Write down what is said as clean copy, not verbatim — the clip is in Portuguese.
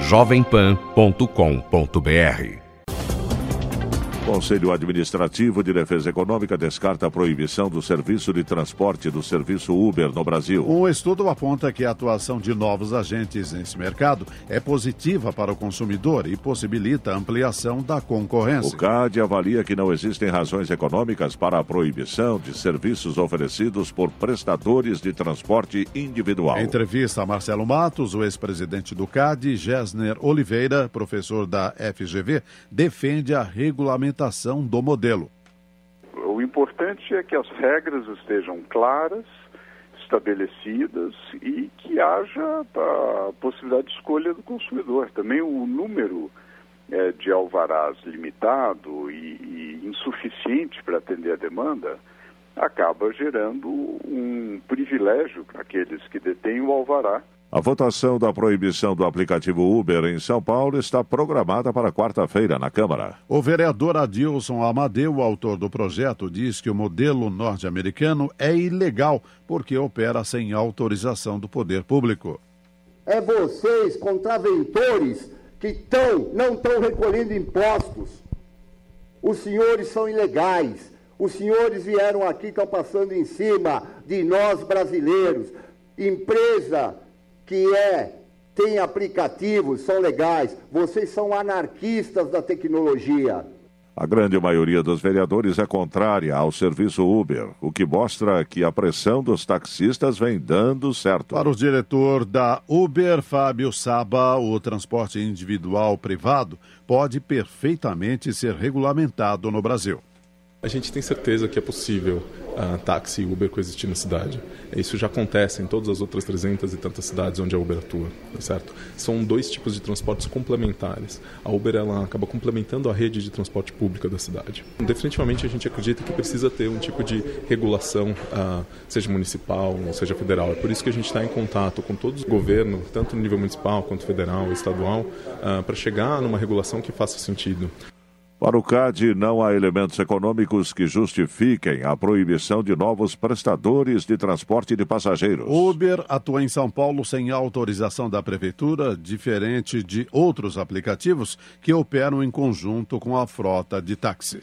jovempan.com.br. Conselho Administrativo de Defesa Econômica descarta a proibição do serviço de transporte do serviço Uber no Brasil. Um estudo aponta que a atuação de novos agentes nesse mercado é positiva para o consumidor e possibilita a ampliação da concorrência. O CAD avalia que não existem razões econômicas para a proibição de serviços oferecidos por prestadores de transporte individual. Em entrevista a Marcelo Matos, o ex-presidente do CAD, Gessner Oliveira, professor da FGV, defende a regulamentação do modelo. O importante é que as regras estejam claras, estabelecidas e que haja a possibilidade de escolha do consumidor. Também o número de alvarás limitado e insuficiente para atender a demanda acaba gerando um privilégio para aqueles que detêm o alvará. A votação da proibição do aplicativo Uber em São Paulo está programada para quarta-feira na Câmara. O vereador Adilson Amadeu, autor do projeto, diz que o modelo norte-americano é ilegal porque opera sem autorização do poder público. É vocês, contraventores, que não estão recolhendo impostos. Os senhores são ilegais. Os senhores vieram aqui, estão passando em cima de nós brasileiros. Empresa que tem aplicativos, são legais. Vocês são anarquistas da tecnologia. A grande maioria dos vereadores é contrária ao serviço Uber, o que mostra que a pressão dos taxistas vem dando certo. Para o diretor da Uber, Fábio Saba, o transporte individual privado pode perfeitamente ser regulamentado no Brasil. A gente tem certeza que é possível táxi e Uber coexistir na cidade. Isso já acontece em todas as outras 300 e tantas cidades onde a Uber atua, certo? São dois tipos de transportes complementares. A Uber ela acaba complementando a rede de transporte pública da cidade. Definitivamente a gente acredita que precisa ter um tipo de regulação, seja municipal, seja federal. É por isso que a gente está em contato com todos os governos, tanto no nível municipal quanto federal e estadual, para chegar numa regulação que faça sentido. Para o CAD, não há elementos econômicos que justifiquem a proibição de novos prestadores de transporte de passageiros. Uber atua em São Paulo sem autorização da Prefeitura, diferente de outros aplicativos que operam em conjunto com a frota de táxis.